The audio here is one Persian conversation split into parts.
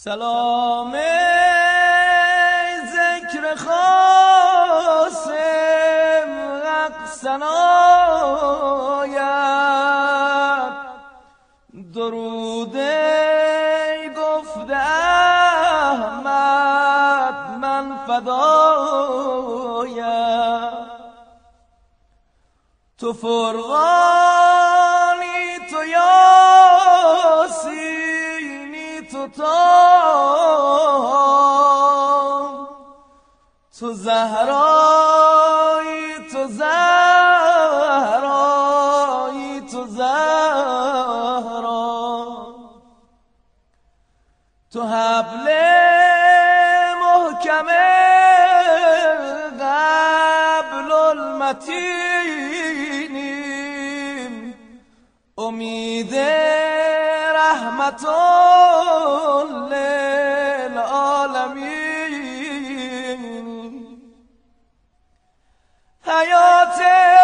سلام ذکر خاصم حق ثنایت درود گفته احمد من فدایت تو فرقانی تو یاسینی تو تو زهرایی تو زهرایی تو زهرا تو حبل محکم قبل المتینی امید رحمت للعالمین حیات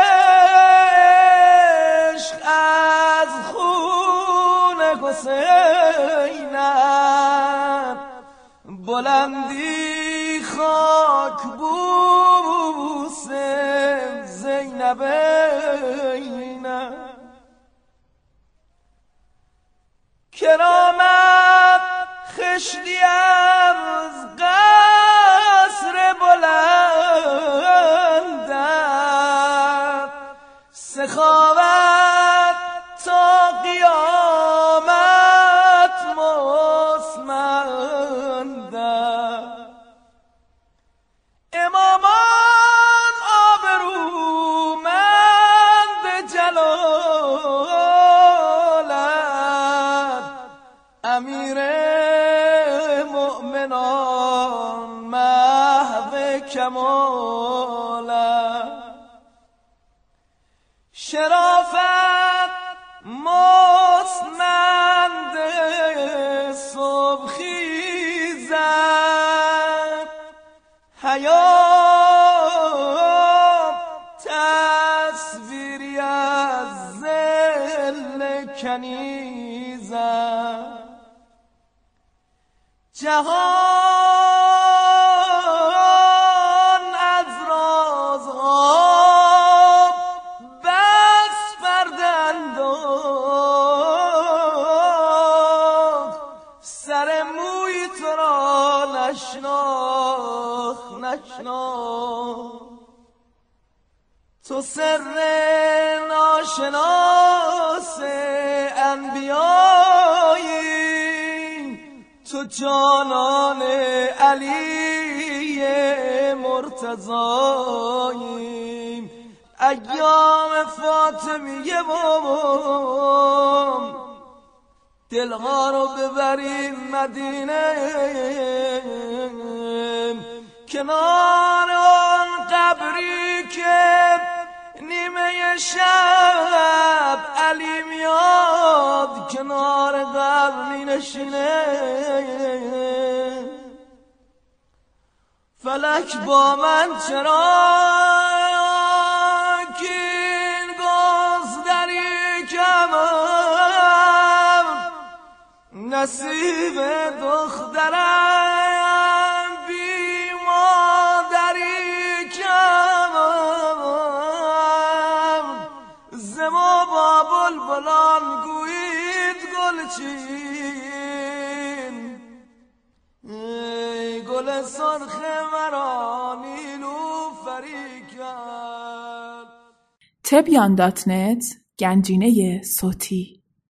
عشق از خون حسینت بلندی خاک بوس زینبینت کرامت خشتی از قصر بلندت سخاوت تا قیامت مصمندت امامان آبرومند جلالت امیر مؤمنان محو کمالت شرافت مستمند صبح خیزد حیات تصویری از ذل کنیزد جهان از رازها بس پرده انداخت سر موی تو را نشناخت تو سر ناشناس انبیایی تو جانان علی مرتضایی ایام فاطمیه بابام دلها رو ببریم مدینه کنار آن قبری که نیمه شب علی میاد کنار قبر می نشینه فلک با من چرا که این گذری کمم نصیب دخترم بی مادری کمم زما با بلبلان گویید گلچین ای گل سرخ مرا نیلوفری کرد. تبیان.net گنجینه صوتی